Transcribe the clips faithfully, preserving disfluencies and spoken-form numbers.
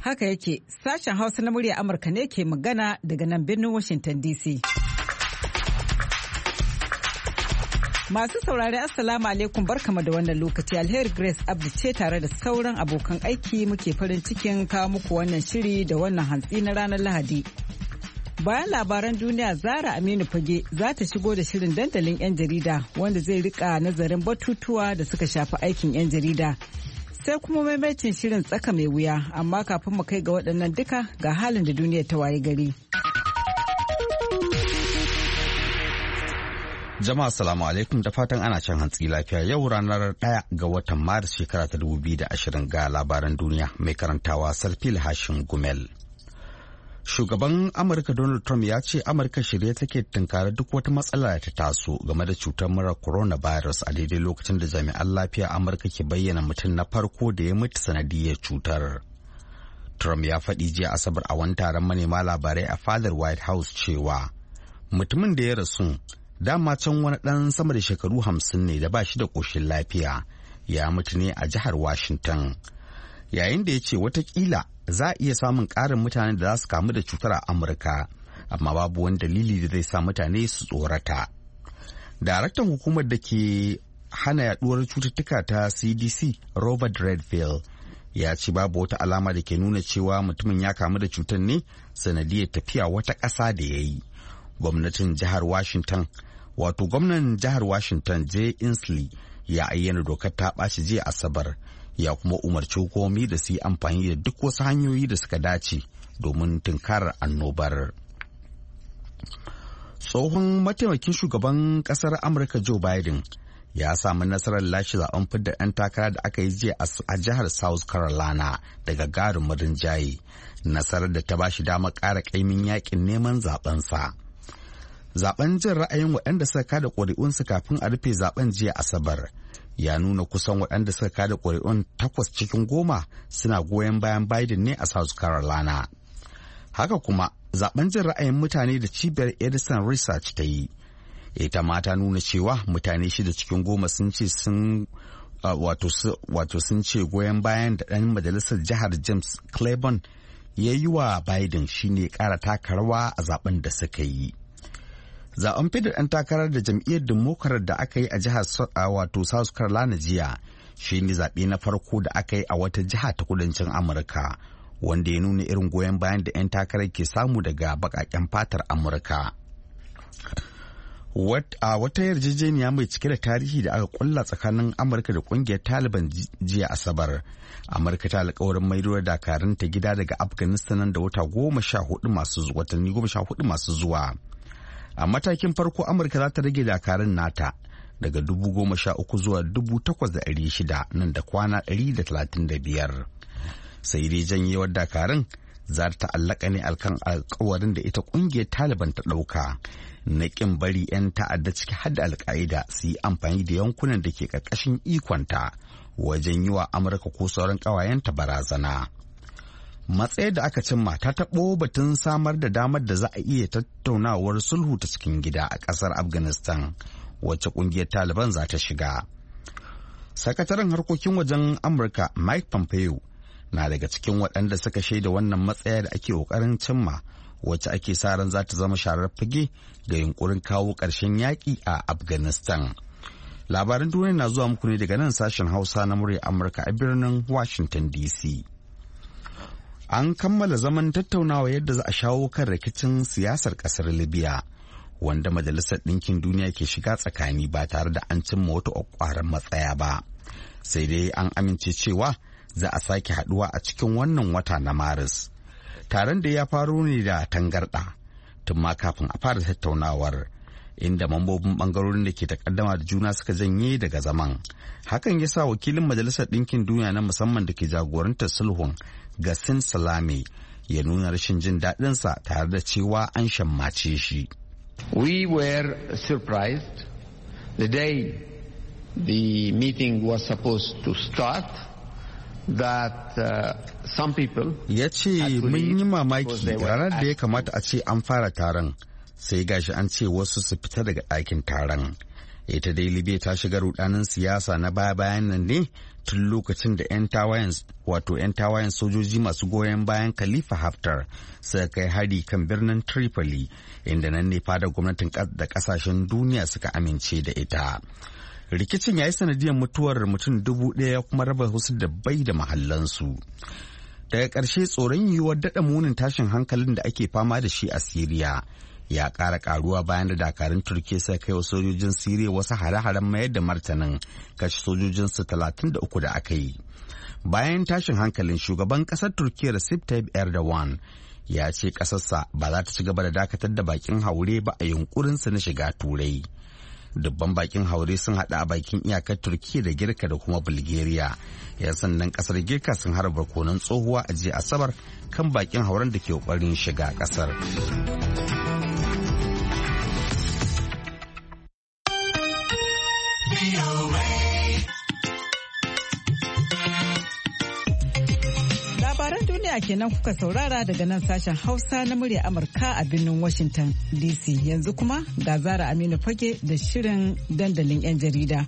Haka yake, sashen Hausa na murya Amurka ne ke magana daga nan birnin Washington D C. Masu saurari Assalamu alaikum, barkama da wannan lokaci. Alheri Grace Abdi ce tare da sauran abokan aiki muke farin cikin kawo muku wannan shiri da wannan hantsi na ranar Lahadi. Bayan labaran duniya, Zara Aminu Fage za ta shigo da shirin dandalin 'yan jarida wanda zai rika nazarin batutuwa da suka shafi aikin 'yan jarida. Sai kuma maimaitin shirin tsaka mai wuya, amma kafin mu kai ga waɗannan duka ga halin da duniyar ta waye gari. Jama'a salamu alaikum da fatan ana can hantsi lafiya. Yau ranar ɗaya ga watan Maris shekara ta dubu biyu da ashirin ga labaran duniya mai karantawa Sarfil Hashim Gumel. Shugaban Amurka Donald Trump ya ce Amurka shirye take tunkara duk wata matsala ta taso game da cutar mura coronavirus a daidai lokacin da jami'an lafiya Amurka ke bayyana mutum na farko da ya mutu sanadiyar cutar. Trump ya faɗi jiya Asabar a wani taron manema labarai a fadar White House cewa mutumin da ya rasu dama can wani ɗan sama da shekaru hamsin ne da ba shi da ƙoshin lafiya ya mutu ne a jihar Washington. Yayin da ya ce watakila za a iya samun ƙarin mutanen da za su kamu da cutar a Amurka, amma babu wani dalili da zai sa mutane su tsorata. Daraktan hukumar da ke hana yaduwar cututtuka ta C D C, Robert Redfield, ya ce babu wata alama da ke nuna cewa mutumin ya kamu da cutar ne sanadiyar tafiya wata ƙasa da ya yi. Gwamnatin jihar Washington wato gwamnan jihar Washington Jay Inslee ya ayyana dokar ta ɓaci jiya Asabar, ya kuma umarci hukumomi da su yi amfani da duk wasu hanyoyi da suka dace domin tunkarar annobar. Tsohon mataimakin shugaban kasar Amurka Joe Biden ya samu nasarar lashe zaben fidda 'yan takara da aka yi jiya a jihar South Carolina daga gagarumin rinjaye, nasarar da ta ba shi damar ƙara ƙaimin yakin neman zabensa. Zaben jin ra'ayin waɗanda suka kada ƙuri'unsu kafin a rufe zaben jiya Asabar ya nuna kusan waɗanda suka kada ƙuri'un takwas cikin goma suna goyon bayan Biden ne a South Carolina. Haka kuma zaben jin ra'ayin mutane da cibiyar Edison Research ta yi, ita ma ta nuna cewa mutane shida cikin goma sun ce sun uh, wato sun ce goyon bayan da ɗan majalisar jihar James Clyburn ya yi wa Biden shine ƙara taka rawa a zaben da suka yi. Zaben fidda ɗan takarar da jam'iyyar Democrat da aka yi a jihar wato South Carolina jiya shi ne zaɓe na farko da aka yi a wata jiha ta kudancin Amurka, wanda ya nuna irin goyon bayan da 'yan takarar ke samu daga baƙaƙen fatar Amurka. A wata yarjejeniya mai cike da tarihi da aka kulla tsakanin Amurka da ƙungiyar Taliban jiya Asabar, Amurka ta alƙawarin maido da dakarunta gida daga Afghanistan da wata goma sha hudu masu watanni goma sha hudu masu zuwa. A matakin farko Amurka za ta rage dakarun nata daga dubu goma sha uku zuwa dubu takwas da ɗari shida nan da kwana ɗari da talatin da biyar. Sai dai janyewar dakarun za ta ta'allaka ne alkan alkawarin da ita ƙungiyar Taliban ta ɗauka na ƙin bari 'yan ta'adda ciki har da Al-Qaida su yi amfani da yankunan da ke ƙarƙashin ikonta wajen yi wa Amurka ko sauran ƙawayenta barazana. Matsayar da aka cimma ta taɓo batun samar da damar da za a iya tattaunawar sulhu ta cikin gida a ƙasar Afghanistan wacce ƙungiyar Taliban za ta shiga. Sakataren harkokin wajen Amurka Mike Pompeo na daga cikin waɗanda suka shaida wannan matsaya da ake ƙoƙarin cimma wacce ake sa ran za ta zama sharar fage ga yunkurin kawo ƙarshen yaƙi a Afghanistan. Labaran duniya na zuwa muku ne daga nan sashen Hausa na murya Amurka a birnin Washington D C. An kammala zaman tattaunawa yadda za a shawo kan rikicin siyasar kasar Libya, wanda Majalisar Ɗinkin Duniya ke shiga tsakani ba tare da an cimma wata ƙwaƙwaran matsaya ba. Sai dai an amince cewa za a sake haɗuwa a cikin wannan wata na Maris. Taron da ya faro ne da tangarɗa tun ma kafin a fara tattaunawar, inda mambobin ɓangarorin da ke takaddama da juna suka janye daga zaman. Hakan ya sa wakilin Majalisar Ɗinkin Duniya na musamman da ke jagorantar sulhun Gassin Salame ya nuna rashin jin daɗinsa tare da cewa an shammace shi. We were surprised the day the meeting was supposed to start that uh, some people ya ce mun yi mamaki ranar da ya kamata a ce an fara taron sai gashi an ce wasu su fita daga ɗakin taron ita dai Libya ta shiga rudanin siyasa na baya bayan nan ne tun lokacin da 'yan tawayen wato 'yan tawayen sojoji masu goyon bayan Khalifa Haftar suka kai hari kan birnin Tripoli, inda nan ne fadar gwamnatin da kasashen duniya suka amince da ita. Rikicin ya yi sanadiyar mutuwar mutum dubu ɗaya kuma raba wasu da bai da mahallansu. Daga ƙarshe tsoron yiwuwar daɗa munin tashin hankalin da ake fama da shi a Siriya ya ƙara ƙaruwa bayan da dakarun Turkiyya suka kai wa sojojin Siriya wasu hare-haren mayar da martanin kashe sojojinsu talatin da uku da aka yi. Bayan tashin hankalin, shugaban ƙasar Turkiyya Recep Tayyip Erdogan ya ce ƙasarsa ba za ta ci gaba da dakatar da bakin haure ba a yunkurinsa na shiga Turai. Dubban bakin haure sun haɗa a bakin iyakar Turkiyya da Girka da kuma Bulgaria. Yan sandan ƙasar Girka sun harba barkonon tsohuwa a jiya Asabar kan bakin hauren da ke ƙoƙarin shiga ƙasar. Labaran duniya kenan kuka saurara daga nan sashen Hausa na murya Amurka a birnin Washington D C. Yanzu kuma ga Zara Aminu Fage da shirin dandalin 'yan jarida.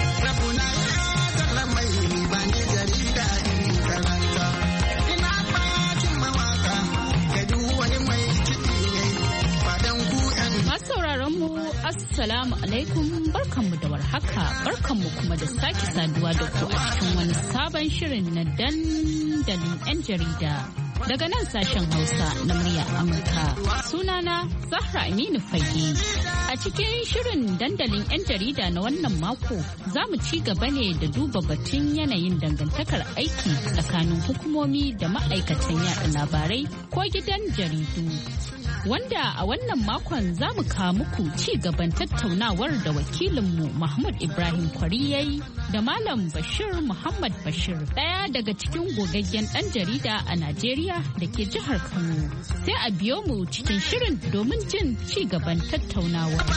Assalamu alaikum, barkanmu da warhaka, barkanmu kuma da sake saduwa da ku a cikin wani sabon shirin na dandalin 'yan jarida. Daga nan sashen Hausa na murya Amurka, sunana Zahra Aminu Fage. A cikin shirin dandalin 'yan jarida na wannan mako, za mu ci gaba ne da duba batun yanayin dangantakar aiki tsakanin hukumomi da ma'aikatan yaɗa labarai ko gidan jaridu. Wanda a wannan makon za mu kawo muku ci gaban tattaunawar da wakilinmu Mahmud Ibrahim Kwari yayi da Malam Bashir Muhammad Bashir, ɗaya daga cikin gogaggen ɗan jarida a Najeriya da ke jihar Kano. Sai a biyo mu cikin shirin domin jin ci gaban tattaunawar.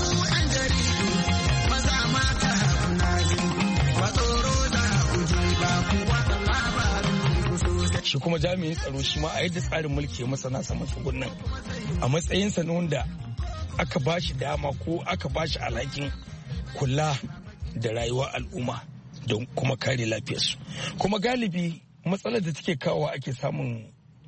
Shi kuma jami'in tsaro shi ma a yadda tsarin mulki ya masa nasa matsugunan a matsayinsa na wanda aka ba shi dama ko aka ba shi alhakin kula da rayuwar al'umma don kuma kare lafiyarsu. Kuma galibi matsalar da take kawo ake samun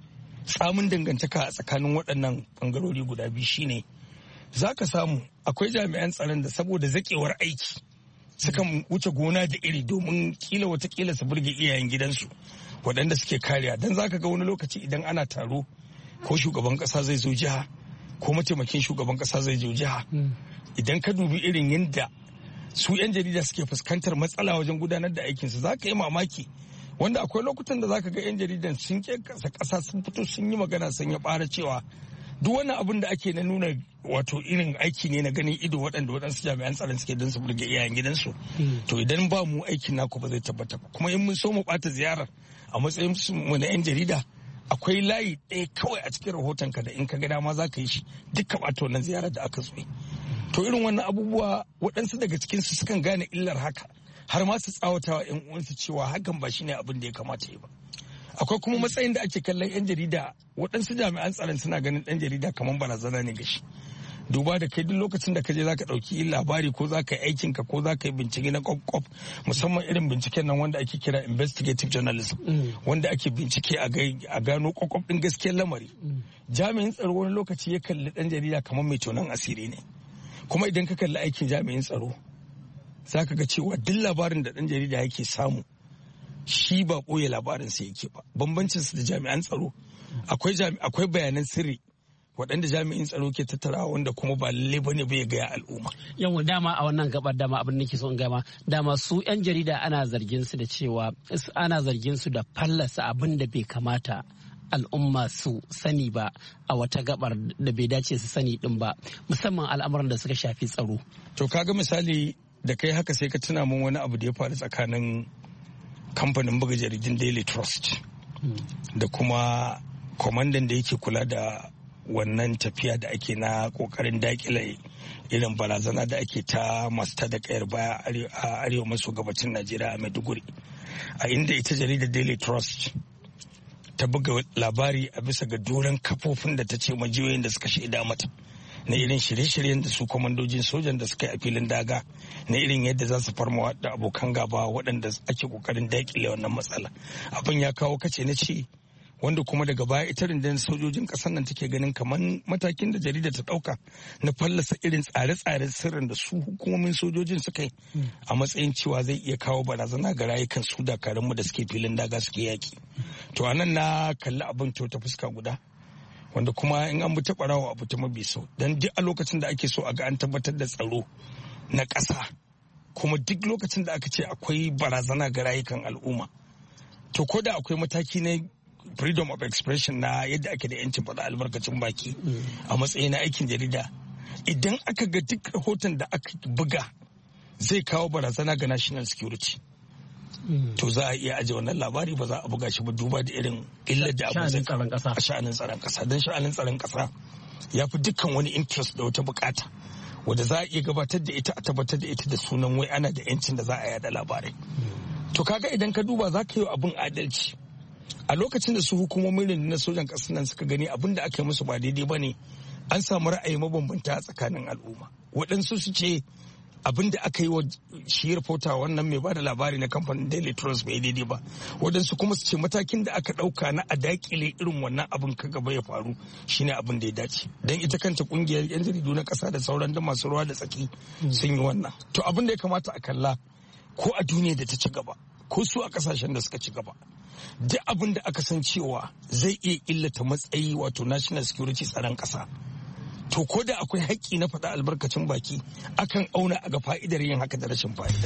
samun dangantaka a tsakanin waɗannan ɓangarori guda biyu shine za ka samu akwai jami'an tsaron da saboda zaƙewar aiki sukan wuce gona da iri domin kila watakila su burge iyayen gidansu waɗanda suke kariya. Don za ka ga wani lokaci idan ana taro ko shugaban ƙasa zai zo jiha ko mataimakin shugaban ƙasa zai zo jiha, idan ka dubi irin yadda su 'yan jarida suke fuskantar matsala wajen gudanar da aikinsu za ka yi mamaki, wanda akwai lokutan da za ka ga 'yan jaridan sun ƙe ƙasa sun fito sun yi magana sun ya ɓara cewa duk wani abin da ake na nuna wato irin aiki ne na ganin ido waɗanda waɗansu jami'an tsaron suke don su burge iyayen gidansu, to idan ba mu aikin naku ba zai tabbata ba. Kuma in mun so mu ɓata ziyarar a matsayin mu na 'yan jarida, akwai layi ɗaya kawai a cikin rahoton ka da in ka ga dama za ka yi shi dukkan ɓata wannan ziyarar da aka zo. To irin wannan abubuwa waɗansu daga cikinsu sukan gane illar haka har ma su tsawatawa 'yan uwansu cewa hakan ba shine abin da ya kamata yi ba. Akwai kuma matsayin da ake kallon 'yan jarida, waɗansu jami'an tsaron suna ganin ɗan jarida kamar barazana ne ga shi. Duba da kai duk lokacin da ka je za ka ɗauki labari ko za ka yi aikinka ko za ka yi bincike na kwakwaf, musamman irin binciken nan wanda ake kira investigative journalism, wanda ake bincike a gano kwakwaf ɗin gaskiyar lamari. Jami'in tsaro wani lokaci ya kalli ɗan jarida kamar mai tonon asiri ne. Kuma idan ka kalli aikin jami'in tsaro za ka ga cewa duk labarin da ɗan jarida yake samu shi ba ɓoye labarinsa yake ba. Bambancinsu da jami'an tsaro, akwai bayanan sirri waɗanda jami'in tsaro ke tattara wanda kuma ba lalle ba ne bai gaya al'umma. Yau dama a wannan gabar dama abin da ke so in gama dama su 'yan jarida ana zargin su da cewa ana zargin su da fallasa abin da bai kamata al'umma su sani ba a wata gabar da bai dace su sani din ba, musamman al'amuran da suka shafi tsaro. To kaga misali da kai haka sai ka tuna min wani abu da ya faru tsakanin kamfanin buga jaridun Daily Trust da kuma kwamandan da yake kula da wannan tafiya da ake na kokarin dakile irin barazana da ake ta masu tada kayar baya a arewa maso gabacin Najeriya a Maiduguri, a inda ita jaridar Daily Trust ta buga labari a bisa ga doron kafofin da ta ce majiyoyin da suka shaida mata na irin shirye-shiryen da su kwamandojin sojan da suka yi a filin daga na irin yadda za su farma da abokan gaba waɗanda ake kokarin daƙile wannan matsala. Abin ya kawo kace na ce wanda kuma daga baya ita rundunar sojojin ƙasar nan take ganin kamar matakin da jarida ta ɗauka na fallasa irin tsare-tsaren sirrin da su hukumomin sojojin suka yi a matsayin cewa zai iya kawo barazana ga rayukan su dakarunmu da suke filin daga suke yaki. To anan na kalli abin to ta fuska guda wanda kuma in an bi ta ɓarawa abu ta mabi sau don duk a lokacin da ake so a ga an tabbatar da tsaro na ƙasa kuma duk lokacin da aka ce akwai barazana ga rayukan al'umma to ko da akwai mataki na freedom of expression na yadda ake da yancin faɗa albarkacin baki a matsayin na aikin jarida idan aka ga duk rahoton da aka buga zai kawo barazana ga national security to za a iya aje wannan labari ba za a buga shi ba duba da irin illar da abu zai kawo a sha'anin tsaron kasa don sha'anin tsaron kasa ya fi dukkan wani interest da wata bukata wadda za a iya gabatar da ita a tabbatar da ita da sunan wai ana da yancin da za a yada labarai to kaga idan ka duba za ka yi abin adalci a lokacin da su hukumomin rundunar sojan ƙasar nan suka gani abin da aka yi musu ba daidai ba ne an samu ra'ayi mabambanta a tsakanin al'umma waɗansu su ce abin da aka yi wa shi reporter wannan mai bada labari na kamfanin Daily Trust bai daidai ba waɗansu kuma su ce matakin da aka ɗauka na a dakile irin wannan abin ka gaba ya faru shine abin da ya dace don ita kanta kungiyar yan jaridu na ƙasa da sauran da masu ruwa da tsaki sun yi wannan to abin da ya kamata a kalla ko a duniya da ta ci gaba ko su a kasashen da suka ci gaba duk abin da aka san cewa zai iya illata matsayi wato national security tsaron ƙasa to ko da akwai haƙƙi na faɗa albarkacin baki akan auna a ga fa'idar yin haka da rashin fa'ida.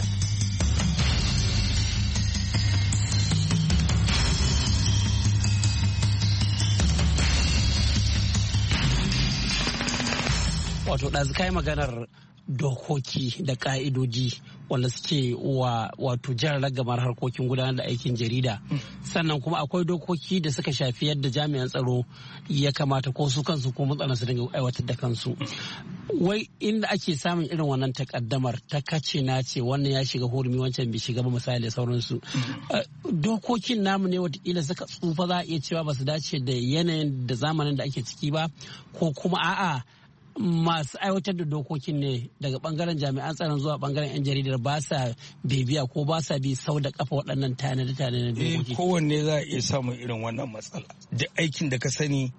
Wato ɗazu kai maganar dokoki da ƙa'idoji wanda suke wa wato jan ragamar harkokin gudanar da aikin jarida sannan kuma akwai dokoki da suka shafi yadda jami'an tsaro ya kamata ko su kansu ko matsala su dinga aiwatar da kansu wai inda ake samun irin wannan takaddamar ta kace na ce wannan ya shiga hurumi wancan bai shiga ba misali da sauransu dokokin namu ne watakila suka tsufa za a iya cewa ba su dace da yanayin da zamanin da ake ciki ba ko kuma a'a masu aiwatar da dokokin ne daga bangaren jami'an tsaron zuwa bangaren 'yan jaridar ba sa bibiya ko ba sa bi sau da kafa waɗannan tanade-tanade dokoki. Kowanne za a iya samun irin wannan matsala. Duk aikin da ka sani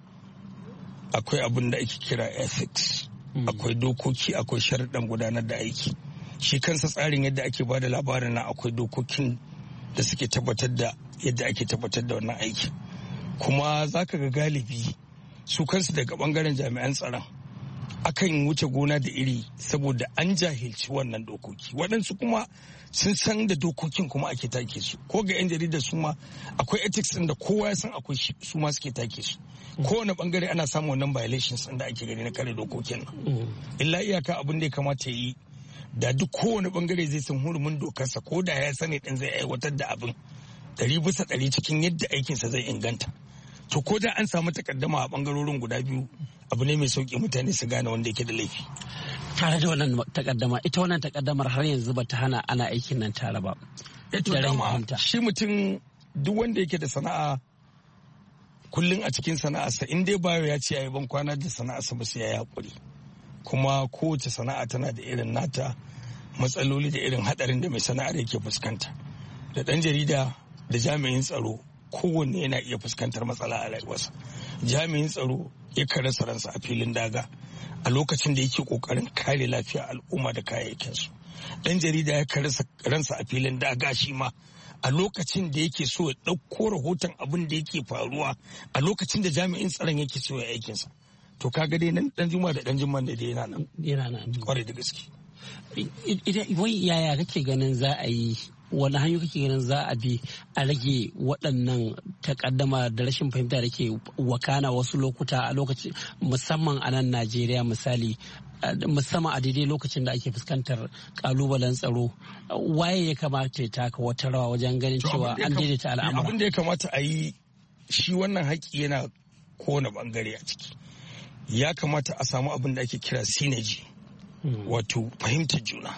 akwai abin da ake kira ethics. Akwai dokoki, akwai sharuɗan gudanar da aiki. Shi kansa tsarin yadda ake ba da labarin na akwai dokokin da suke tabbatar da yadda ake tabbatar da wannan aiki. Kuma za ka ga galibi su kansu daga bangaren jami'an tsaron akan wuce gona da iri saboda an jahilci wannan dokoki waɗansu kuma sun san da dokokin kuma ake take su ko ga 'yan jarida su ma akwai ethics ɗin da kowa ya san akwai su ma suke take su kowane bangare ana samun wannan violations ɗin da ake gani na kare dokokin nan illa iyaka abin da ya kamata yi da duk kowane bangare zai san hurumin dokarsa ko da ya sani ɗin zai aiwatar da abin ɗari bisa ɗari cikin yadda aikinsa zai inganta to ko da an samu takaddama a bangarorin guda biyu abu ne mai sauki mutane su gane wanda yake da laifi tare da wannan takaddama ita wannan takaddamar har yanzu ba ta hana ana aikin nan tare ba da dama shi mutum duk wanda yake da sana'a kullum a cikin sana'arsa in dai bayo ya ce yayi ban kwana da sana'arsa ba sai ya hakuri kuma kowace sana'a tana da irin nata matsaloli da irin hadarin da mai sana'ar yake fuskanta da dan jarida da jami'in tsaro kowanne yana iya fuskantar matsala a rayuwarsa jami'in tsaro ya rasa ransa a filin daga a lokacin da yake kokarin kare lafiyar al'umma da kayayyakinsu dan jarida ya rasa ransa a filin daga shi ma a lokacin da yake so ya ɗauko rahoton abin da yake faruwa a lokacin da jami'in tsaron yake so ya aikinsa to kaga dai nan dan juma da dan juma da dai yana nan yana nan kwarai da gaske wai yaya kake ganin za a yi wani hanyoyi kake ganin za a bi a rage waɗannan takaddama da rashin fahimta da ke wakana wasu lokuta a lokaci musamman a nan Najeriya misali musamman a daidai lokacin da ake fuskantar kalubalen tsaro waye ya kamata ya taka wata rawa wajen ganin cewa an daidaita al'amura abin da ya kamata a yi shi wannan haƙƙi yana kowane bangare a ciki ya kamata a samu abin da ake kira synergy wato fahimtar juna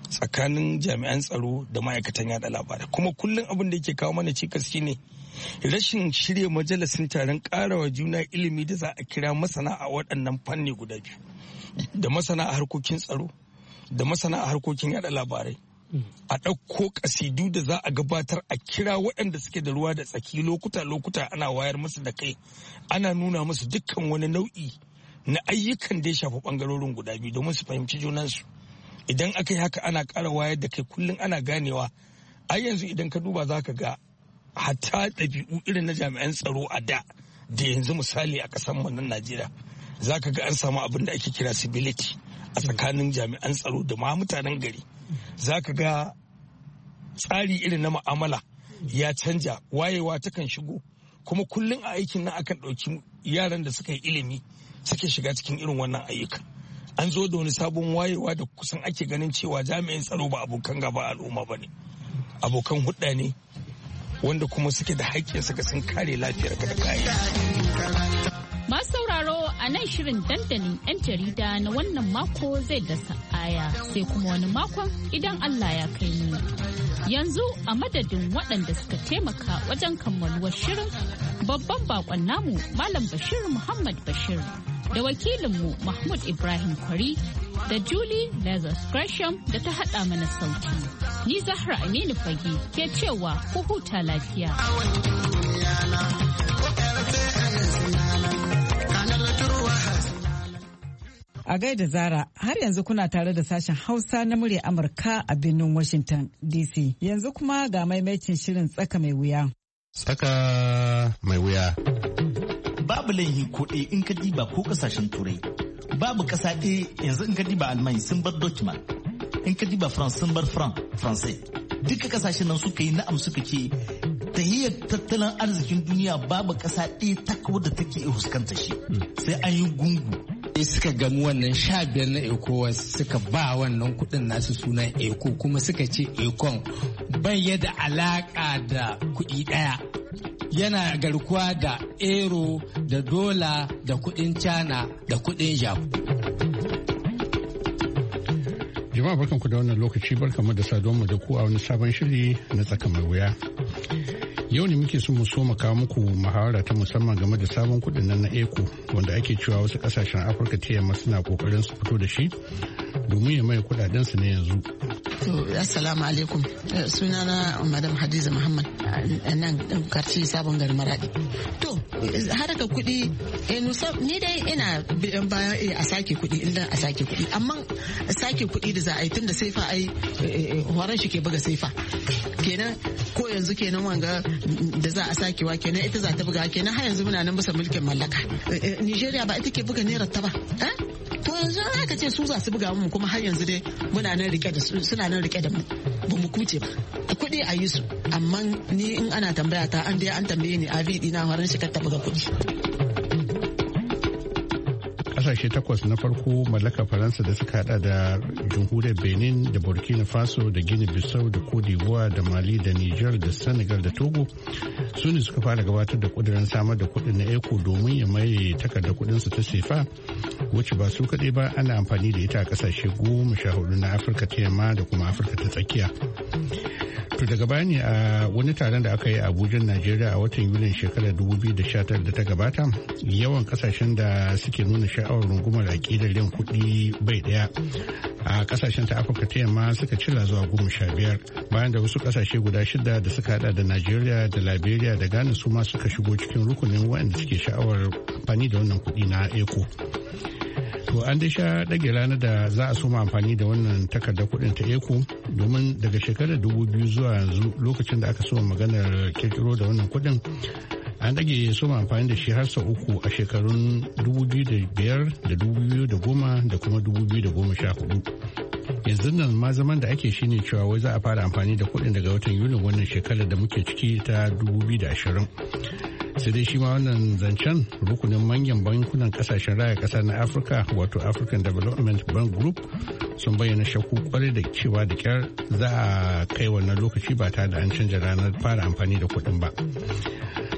tsakanin jami'an tsaro da ma'aikatan yada labarai. Kuma kullum abin da yake kawo mana cikas shine rashin shirya majalisun taron karawa juna ilimi da za a kira masana a waɗannan fanni guda biyu, da masana a harkokin tsaro da masana a harkokin yada labarai. A ɗauko kasidu da za a gabatar a kira waɗanda suke da ruwa da tsaki lokuta-lokuta ana wayar musu da kai, ana nuna musu dukkan wani nau'i na ayyukan da ya shafi ɓangarorin guda biyu domin su fahimci junansu. Idan aka yi haka ana ƙara wayar da kai kullum ana ganewa. A yanzu idan ka duba za ka ga hatta ɗabi'u irin na jami'an tsaro a da da yanzu misali a ƙasar mu na Najeriya za ka ga an samu abin da ake kira civility a tsakanin jami'an tsaro da ma mutanen gari. Za ka ga tsari irin na mu'amala ya canja, wayewa takan shigo, kuma kullum a aikin nan akan ɗauki yaran da suka yi ilimi suke shiga cikin irin wannan ayyuka. An zo da wani sabon wayewa da kusan ake ganin cewa jami'in tsaro ba abokan gaba al'umma ba ne, abokan hudda ne wanda kuma suke da haƙƙin suka sun kare lafiyar ka da kayan. Masu sauraro a nan shirin dandalin 'yan jarida na wannan mako zai dasa aya sai kuma wani makon idan Allah ya kai mu. Yanzu a madadin waɗanda suka taimaka wajen kammaluwar shirin, babban bakon namu Malam Bashir Muhammad Bashir da wakilinmu Mahmud Ibrahim Kwari da Julie Lazarus Gresham da ta haɗa mana sauti. Ni Zahra Aminu Fage ke cewa ku huta lafiya. A gaida Zara, har yanzu kuna tare da sashen Hausa na murya Amurka a birnin Washington D C. Yanzu kuma ga maimacin shirin tsaka mai wuya. Tsaka mai wuya. Babu laihi kuɗi in ka diba ko kasashen turai. Babu ƙasa ɗaya yanzu in ka diba Alman sun bar document. In ka diba France sun bar France. Duka kasashen nan suka yi na'am suka ce tahiyar tattalin arzikin duniya babu ƙasa ɗaya ta da take fuskanta shi. Sai an yi gungu. Suka gamu wannan sha biyar na ECOWAS suka ba wannan kudin nasu sunan ECO kuma suka ce ECON bai da alaka da kudi daya, yana garkuwa da euro da dola da kudin China da kudin Japan. Jama'a barkanku da wannan lokaci, barkanmu da saduwa da ku a wani sabon shiri na tsaka mai wuya. Yau ne muke so mu so mu kawo muku muhawara ta musamman game da sabon kudin nan na eco wanda ake cewa wasu kasashen Afirka ta yamma suna kokarin su fito da shi domin ya mai kudaden su na yanzu. To assalamu alaikum, sunana Madam Hadiza Muhammad nan karci sabon gari Maradi. To haraka kudi ni dai ina biyan baya a sake kudi inda a sake kudi, amma sake kudi da za a yi tunda saifa ai horon shi ke buga saifa kenan, ko yanzu kenan wanga da za a sakewa kenan ita za ta buga kenan har yanzu muna nan bisa mulkin mallaka. Nigeria ba ita ke buga naira ta ba, to yanzu aka ce su za su buga mu kuma har yanzu dai muna nan rike da su, suna nan rike da mu ba mu kuce ba. Kuɗi a yi su, amma ni in ana tambaya ta an dai an tambaye ni a vidi na horon shi ka ta buga kuɗi. Kasashe takwas na farko mallaka Faransa da suka hada da jamhuriyar Benin da Burkina Faso da Guinea Bissau da Cote d'Ivoire da Mali da Niger da Senegal da Togo su ne suka fara gabatar da kudirin samar da kudin na eco domin ya maye takardar kudin su ta sefa, wacce ba su kaɗai ba ana amfani da ita a kasashe goma sha hudu na Afirka ta yamma da kuma Afirka ta tsakiya. To daga bayani a wani taron da aka yi a Abuja, Najeriya a watan Yulin shekarar dubu biyu da sha tara da ta gabata, yawan kasashen da suke nuna sha'awar rungumar aƙidar yin kuɗi bai ɗaya a kasashen ta Afirka ta yamma suka cila zuwa goma sha biyar, bayan da wasu kasashe guda shida da suka hada da Najeriya da Liberia da Ghana su ma suka shigo cikin rukunin waɗanda suke sha'awar amfani da wannan kuɗi na eco. To an dai sha ɗage ranar da za a soma amfani da wannan takardar kuɗin ta eco, domin daga shekarar dubu biyu zuwa yanzu lokacin da aka soma maganar kirkiro da wannan kuɗin an ɗage soma amfani da shi har sau uku a shekarun dubu biyu da biyar da dubu biyu da goma da kuma dubu biyu da goma sha hudu. Yanzu nan ma zaman da ake shine cewa wai za a fara amfani da kuɗin daga watan Yulin wannan shekarar da muke ciki ta dubu biyu da ashirin. Sai dai shi ma wannan zancen rukunin manyan bankunan kasashen raya kasa na Afirka wato African Development Bank Group sun bayyana shakku kwarai da cewa da kyar za a kai wannan lokaci ba tare da an canja ranar fara amfani da kuɗin ba.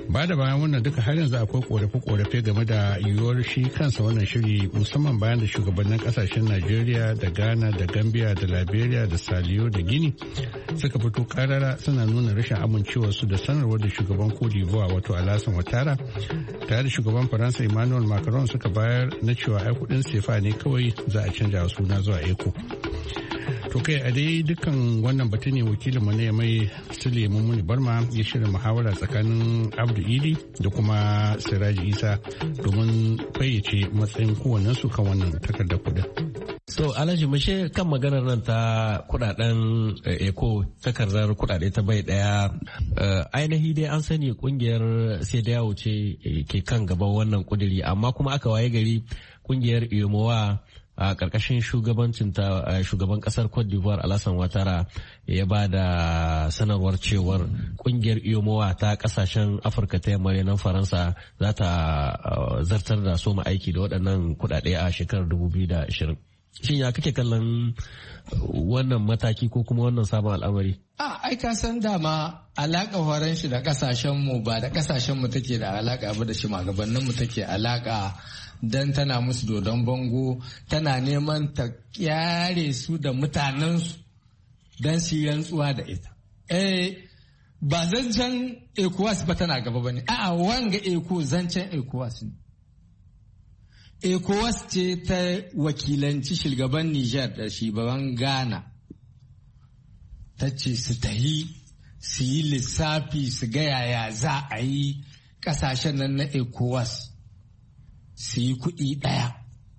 Ba da bayan wannan duka har yanzu akwai korafe-korafe game da yiwuwar shi kansa wannan shiri, musamman bayan da shugabannin kasashen Najeriya da Ghana da Gambia da Liberia da Saliyo da Gini suka fito karara suna nuna rashin amincewarsu da sanarwar da shugaban Cote d'Ivoire wato Alassane Ouattara tare da shugaban Faransa Emmanuel Macron suka bayar na cewa ai kudin sefa ne kawai za a canja suna zuwa eco. To kai a dai dukkan wannan batu ne wakilin mu ne mai Sule Mummuni Barma ya shirya muhawara tsakanin Abdu Idi da kuma Siraji Isa domin fayyace matsayin kowannen su kan wannan takardar kudin. To Alhaji mushe kan maganar nan ta kudaden eco takardar kudade ta bai daya ainihi dai an sani kungiyar sai da yawo ce ke kan gaban wannan kudiri amma kuma aka waye gari kungiyar Iyomowa a ƙarƙashin shugabancin ta shugaban ƙasar Cote d'Ivoire Alassane Ouattara ya ba da sanarwar cewar ƙungiyar Iyomowa ta ƙasashen Afirka ta yamma nan Faransa za ta zartar da soma aiki da waɗannan kuɗaɗe a shekarar dubu biyu da ashirin. Shin ya kake kallon wannan mataki ko kuma wannan sabon al'amari? A ai ka san dama alaƙa horon shi da ƙasashen mu ba da ƙasashen mu take da alaƙa ba da shi magabannin mu take alaƙa. Dan tana musu dodon bango tana neman ta kyare su da mutanensu don su yi rantsuwa da ita. Eh ba zancen ECOWAS ba tana gaba ba ne, a'a wanga ECO zancen ECOWAS ne. ECOWAS ce ta wakilanci shugaban Nijar da shugaban Ghana ta ce su tahi su yi lissafi su ga yaya za a yi kasashen nan na ECOWAS su yi kuɗi ɗaya.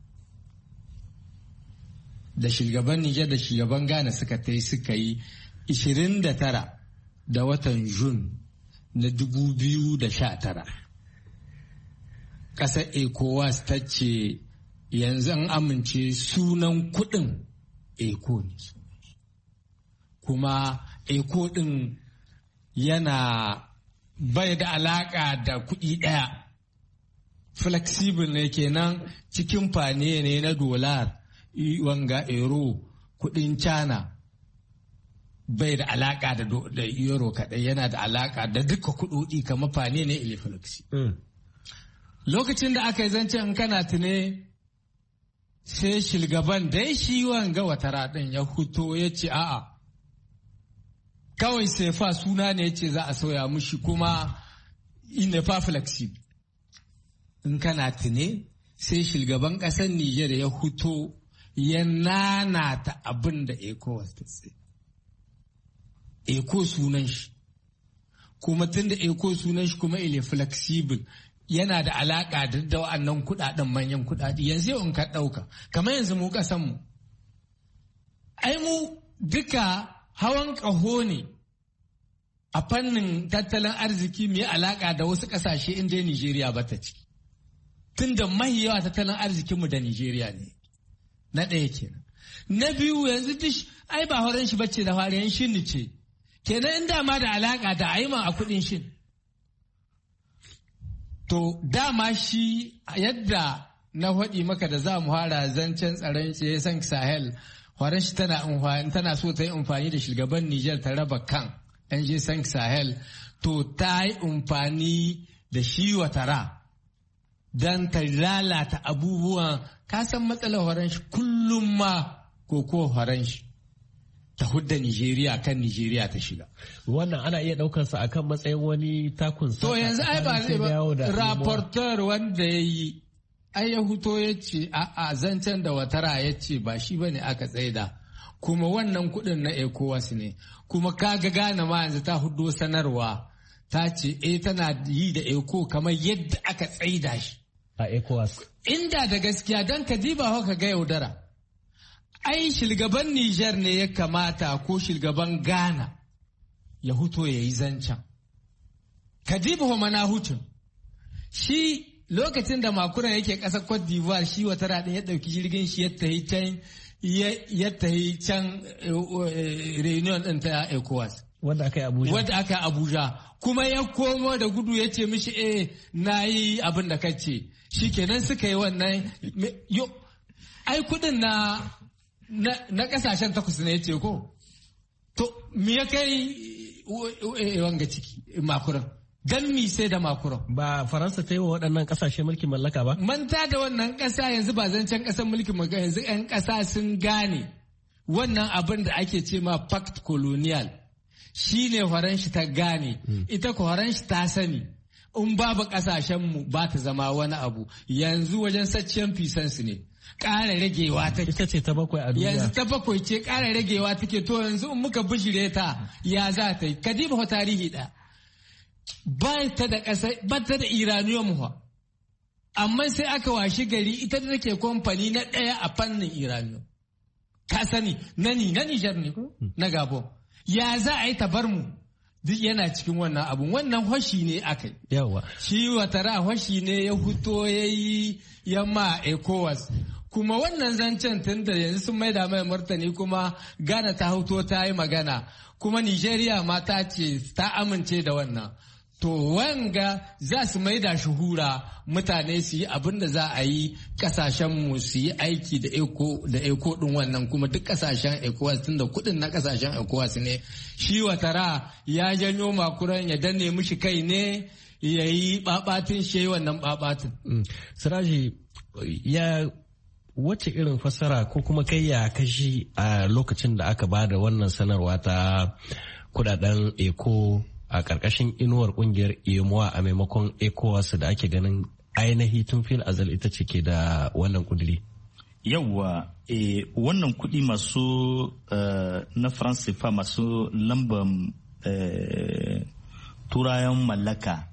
Da shugaban Nijar da shugaban Ghana suka ta yi suka yi ishirin da tara da watan Jun na dubu biyu da sha tara. Ƙasar ECOWAS ta ce yanzu an amince sunan kuɗin ECO ne. Kuma ECO ɗin yana bai da alaƙa da kuɗi ɗaya. Flexible ne kenan cikin fane ne na dolar wanga euro kudin China bai da alaka da, da euro kadai yana da alaka da duka kudodi kamar fane ne ile flexi. Mm. Lokacin da aka yi zancen in kana tune sai shilgaban dai shi wanga Ouattara din ya huto ya ce a'a kawai sai fa suna ne ya ce za a sauya mushi kuma ina fa flexible. In kana tune sai shugaban ƙasar Nijar ya huto ya nanata abin da ECOWAS ta tsaye. ECO sunan shi, kuma tun da ECO sunan shi kuma ile flexible yana da alaƙa da da wa'annan kuɗaɗen manyan kuɗaɗe yanzu yau in ka ɗauka kamar yanzu mu ƙasanmu. Ai mu duka hawan ƙaho ne a fannin tattalin arziki mai alaƙa da wasu ƙasashe inda Nijeriya ba ta ciki. Tun da mahi yawa tattalin arzikinmu da Nijeriya ne, na ɗaya kenan. Na biyu yanzu duk ai ba horon shi bace da harayen shin ce, kenan inda ma da alaƙa da aima a kuɗin shin. To dama shi yadda na faɗi maka da za mu hara zancen tsaron ce san Sahel, horon shi tana tana so ta yi amfani da shugaban Nijar ta raba kan yan je san Sahel, to ta yi amfani da shi Ouattara. Don ta lalata abubuwan kasan matsalar horon shi kullum ma koko horon shi ta hudda Nijeriya kan Nijeriya ta shiga. Wannan ana iya ɗaukarsa akan matsayin wani takun sa. To yanzu ai ba zai ba rapporteur wanda ya yi ai ya huto ya ce a zancen da Ouattara ya ce ba shi bane aka tsaida kuma wannan kuɗin na ECOWAS ne kuma kaga Ghana ma yanzu ta hudo sanarwa ta ce eh tana yi da ECO kamar yadda aka tsaida shi. A ECOWAS. Inda da gaskiya don ka diba haka ga yaudara. Ai shugaban Nijar ne ya kamata ko shugaban Ghana ya huto ya yi zancen. Ka diba wa mana hutun. Shi lokacin da makuran yake ƙasar Cote d'Ivoire shi Ouattara ɗin ya ɗauki jirgin shi ya tahi can ya tahi can reunion ɗin ta ECOWAS. Wanda aka yi Abuja. Wanda aka yi Abuja. Kuma ya komo da gudu ya ce mishi eh na yi abin da ka ce. Shi kenan suka yi wannan yo ai kudin na na kasashen takwas ne ya ce ko. To me ya kai wanga ciki makuran. dan mi sai da Macron. Ba Faransa ta yi wa waɗannan ƙasashe mulkin mallaka ba? Manta da wannan ƙasa yanzu ba zancen ƙasar mulkin mallaka, yanzu 'yan ƙasa sun gane wannan abin da ake ce ma pact colonial shi ne Faransa ta gane, hmm. ita ko Faransa ta sani in babu ƙasashenmu ba ta zama wani abu. Yanzu wajen sacciyan fisansu ne ƙara ragewa take. Ita ce ta bakwai a duniya. Yanzu ta bakwai ce ƙara ragewa take, to yanzu in muka bijire ta ya za ta yi. Kadiba fa tarihi ɗaya. Ba ta da ƙasa, ba ta da iranium fa. Amma sai aka washi gari ita da take kamfani na ɗaya a fannin iranium. Ka sani, nani, na Nijar ne ko? Na Gabon. Ya za a yi ta bar mu? Duk yana cikin wannan abun. Wannan hoshi ne aka yi. Yawa. Shi watara hoshi ne ya huto ya yi yamma ECOWAS. Kuma wannan zancen tun da yanzu sun maida mai martani kuma Ghana ta huto ta yi magana. Kuma Nigeria ma ta ce ta amince da wannan. To wanga za su maida shi hura mutane su yi abin da za a yi, kasashenmu su yi aiki da eko da eko din wannan, kuma duk kasashen ECOWAS tun da kudin na kasashen ECOWAS ne. Shi watara ya janyo makuran ya danne mishi kai ne ya yi babatin shi wannan babatin. Siraji, ya wace irin fassara ko kuma kai ya kashi a lokacin da aka ba da wannan sanarwa ta kudaden eko a ƙarƙashin inuwar ƙungiyar EMOA a maimakon ECOWAS da ake ganin ainihi tun fil azal ita ce ke da wannan kuduri? Yawwa, e, wannan kudi masu uh, na France fa masu lamban uh, turayen mallaka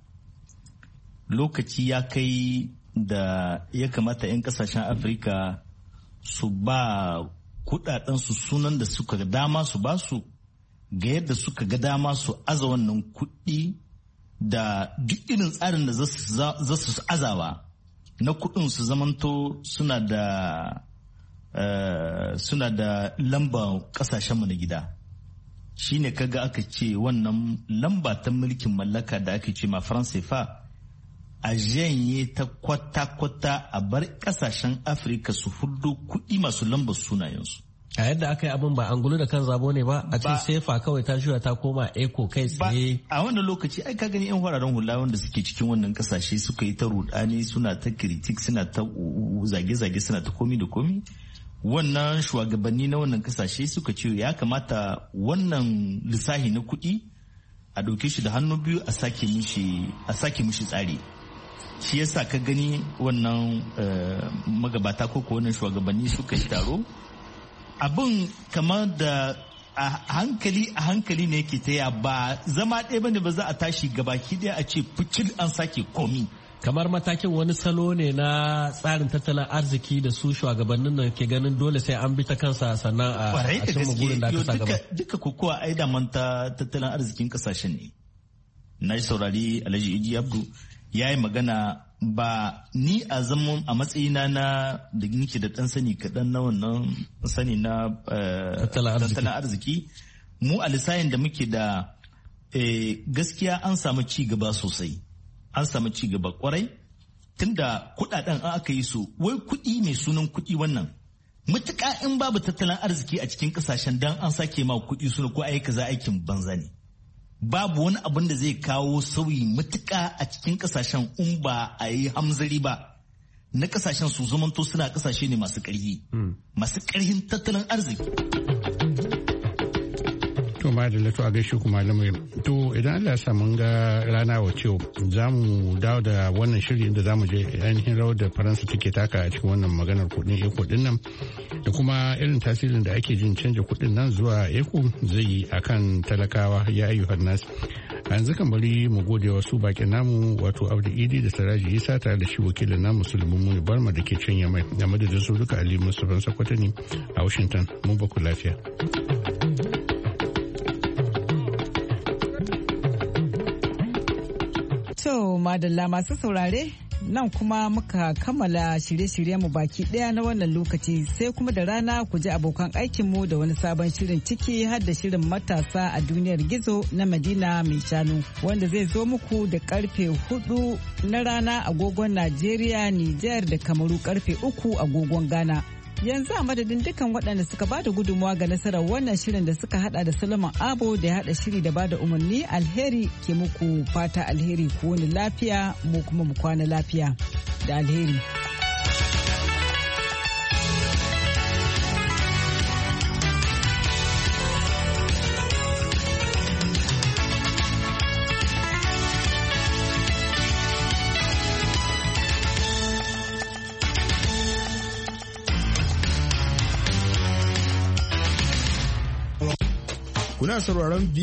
lokaci ya kai da ya kamata 'yan kasashen Afirka su ba kudadensu sunan da suka dama su ba su ga yadda suka ga dama su aza wannan kuɗi da duk irin tsarin da za su azawa na kuɗin su zamanto suna da uh, suna da lamba ƙasashenmu na gida. Shi ne kaga aka ce wannan lamba ta mulkin mallaka da aka ce ma France fa a janye ta kwata-kwata a bar ƙasashen Afirka su hudu kuɗi masu lambar sunayensu. A yadda aka yi abin ba an gulu da kan zabo ne ba, a ce sefa kawai ta juya ta koma eko kai tsaye. A wannan lokaci ai ka gani yan wararen hula wanda suke cikin wannan kasashe suka yi ta rudani, suna ta kritik, suna ta zage-zage, suna ta komi da komi. Wannan shugabanni na wannan kasashe suka ce ya kamata wannan lissahi na kuɗi a ɗauke shi da hannu biyu a sake mishi a sake mishi tsari. Shi yasa ka gani wannan magabata ko wannan shugabanni suka yi taro. Abin kamar da a hankali a hankali ne yake taya, ba zama ɗaya bane ba za a tashi gabaki ɗaya a ce fucil an sake komi. Kamar matakin wani salo ne na tsarin tattalin arziki da su shugabannin nan ke ganin dole sai an bi ta kansa sannan a cimma gurin da aka sa gaba. Duka kokowa ai da manta tattalin arzikin kasashen ne. Na saurari Alhaji Idi Abdu ya yi magana, ba ni a zaman a matsayina na da nake da ɗan sani kaɗan na wannan sani na tattalin arziki, mu a lissayin da muke da gaskiya an samu ci gaba sosai, an samu ci gaba kwarai tunda kuɗaɗen an aka yi su, wai kuɗi mai sunan kuɗi wannan matuƙa in babu tattalin arziki a cikin ƙasashen dan an sake ma kuɗi suna ko aika za aikin banza ne. Babu wani abin da zai kawo sauyi matuƙa a cikin ƙasashen in ba a yi hamzari ba. Na ƙasashen su zamanto suna ƙasashe ne masu ƙarfi, masu ƙarfin tattalin arziki. To ma da lato a gaishe ku malamai. To idan Allah ya sa mun ga rana wace za mu dawo da wannan shirin da za mu je ainihin rawar da Faransa take taka a cikin wannan maganar kuɗin eko din nan da kuma irin tasirin da ake jin canja kuɗin nan zuwa eko zai yi akan talakawa ya ayyukan nasu. A yanzu kan bari mu gode wa su bakin namu wato Abdu Idi da Siraji Isa tare da shi wakilin namu Sulaiman Muni Barma da ke can Yamai. A madadin su duka Ali Mustafa Sakwatani a Washington. Mun ba ku lafiya. To madalla masu saurare nan kuma muka kammala shirye-shiryen mu baki daya na wannan lokaci, sai kuma da rana ku ji abokan aikinmu da wani sabon shirin ciki har da shirin matasa a duniyar gizo na Madina mai shanu wanda zai zo muku da karfe hudu na rana agogon Najeriya, Nijar da Kamaru, karfe uku agogon Ghana. Yanzu a madadin dukkan waɗanda suka bada gudunmawa ga nasarar wannan shirin da suka hada da Solomon Abo da ya hada shiri da bada umarni. Alheri ke muku fata alheri, ku wani lafiya mu kuma mu kwana lafiya da alheri. Kuna sauraron